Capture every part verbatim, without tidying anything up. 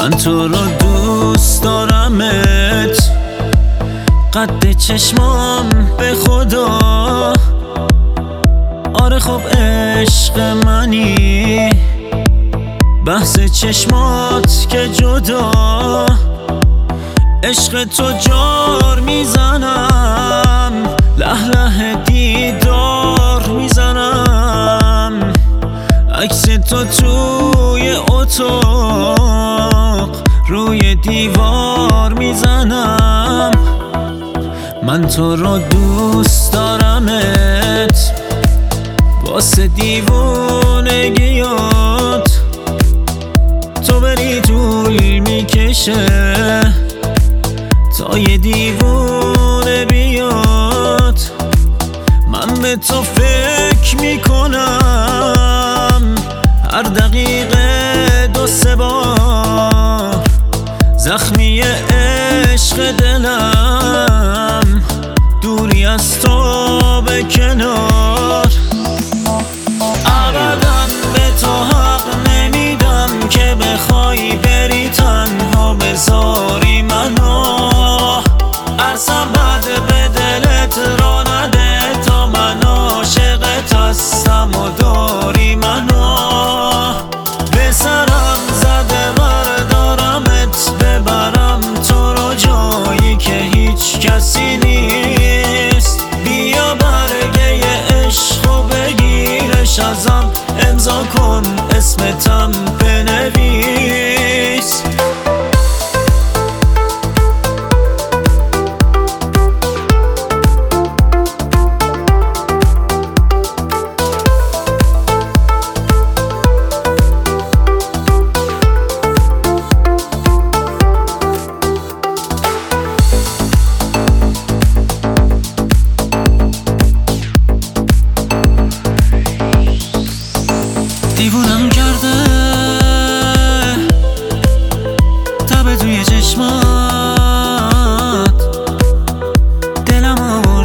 من تو رو دوست دارمت، قد چشمام به خدا. آره خب عشق منی، بحث چشمات که جدا. عشق تو جار میزنم، له له دیدار میزنم. عکس تو توی اتاق روی دیوار میزنم. من تو رو دوست دارمت، واسه دیوونگیات تو بری طول میکشه تا یه دیوونه بیاد. من به تو فکر میکنم هر دقیقه دو سه بار، زخمی عشق دلم دوری از تو به کنار. ابدا به تو حق نمیدم که بخوای بری تنها بذاری منو. اصلا بد به دلت را نده تا من عاشقت هستم و داری منو. به سرم زده بردارمت، ببرم تو رو جایی که هیچ کسی نیست. بیا برگه عشق و بگیرش ازم، امضا کن اسمتم بنویس. دیوونم کرده تب توی چشمات، دلم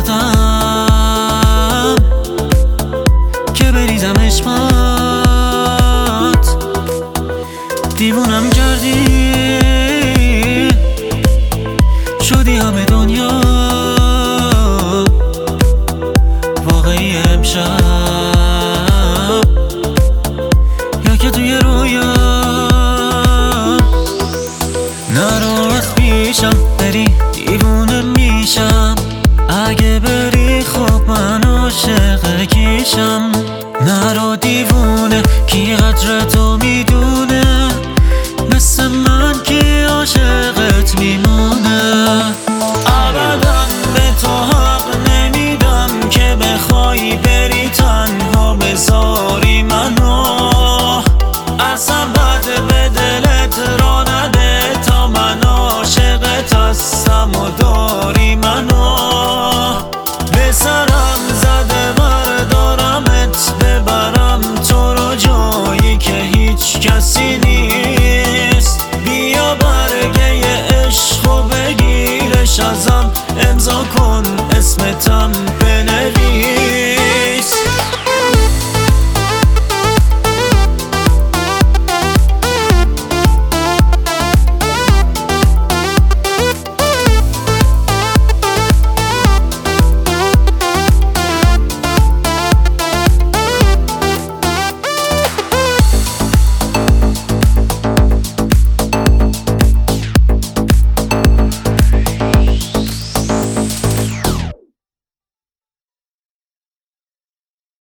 آوردم که بریزم عشقات. دیوونم کردی شدی همه دنیا واقعی امشب، که توی رویا. نرو از پیشم بری دیوونه میشم، اگه بری خب من عاشق کیشم. نرو دیوونه کی قدر تو